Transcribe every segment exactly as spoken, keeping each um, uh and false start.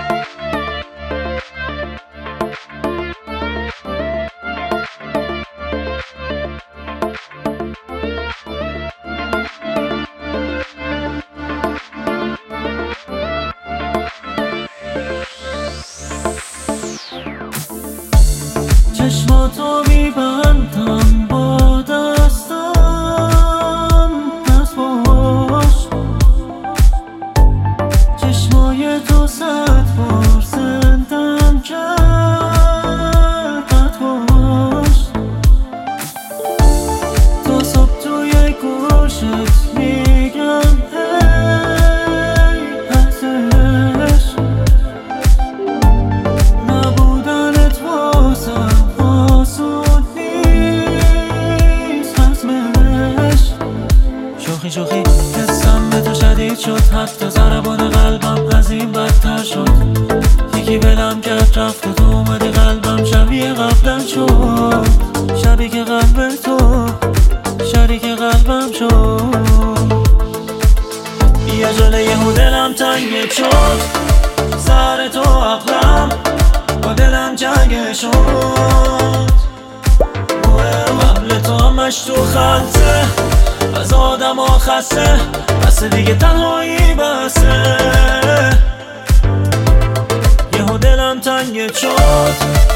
چشماتو میبندم با دستم، دست باش. چشمای تو صد بار زندم کرد، قد باش. تا صبح توی گوشت میگم ای ارزش نبودنت واسم آسون نیست، حتمش. شوخی شوخی حسم به تو شدید شد، حتی ضربان قلبم از این بدتر شد. یکی بلم کرد رفت و تو اومدی قلبم شبیه قبلم شد. شبیه که قلب تو شریک قلبم شد. یه جله یهو دلم تنگ شد، سر تو عقلم با دلم جنگ شد. قبل تو همش تو خلطه، از آدم ها خسته، بس دیگه تنهایی بسه. یهو دلم تنگ شد.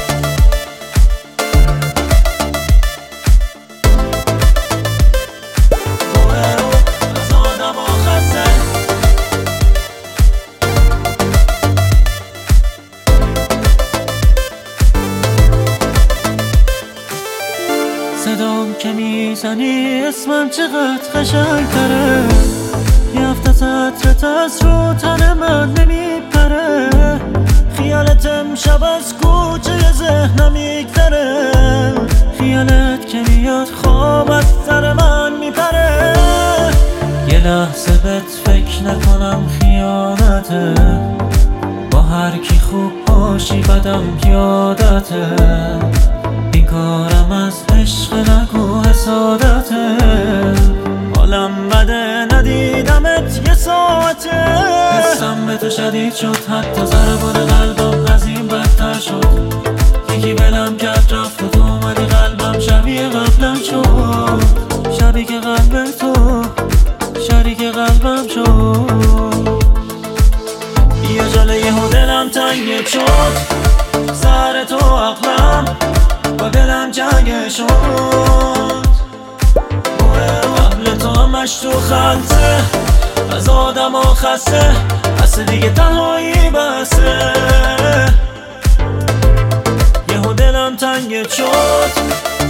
صدام که میزنی اسمم چقدر قشنگ تره. یه هفته سطرت از رو تن من نمیپره. خیالت امشب از کوچه ذهنم میگذره. خیالت که میاد خواب از سر من میپره. یه لحظه بهت فکر نکنم خیانته. با هر کی خوب باشی بدم یادته. این کارم از عشق نگو حسادته. حالم بده ندیدمت یه ساعته. حسم به تو شدید شد، حتی ضربان قلبم از این بدتر شد. یکی بلم کرد رفت و تو اومدی قلبم شبیه قبلم شد. شبیه که قلب تو شریک قلبم شد. یه جله یهو دلم تنگ شد، سر تو عقلم با دلم جنگ شد. قبل تو همش تو خلطه، از آدم ها خسته، بس دیگه تنهایی بسه. یهو دلم تنگ شد.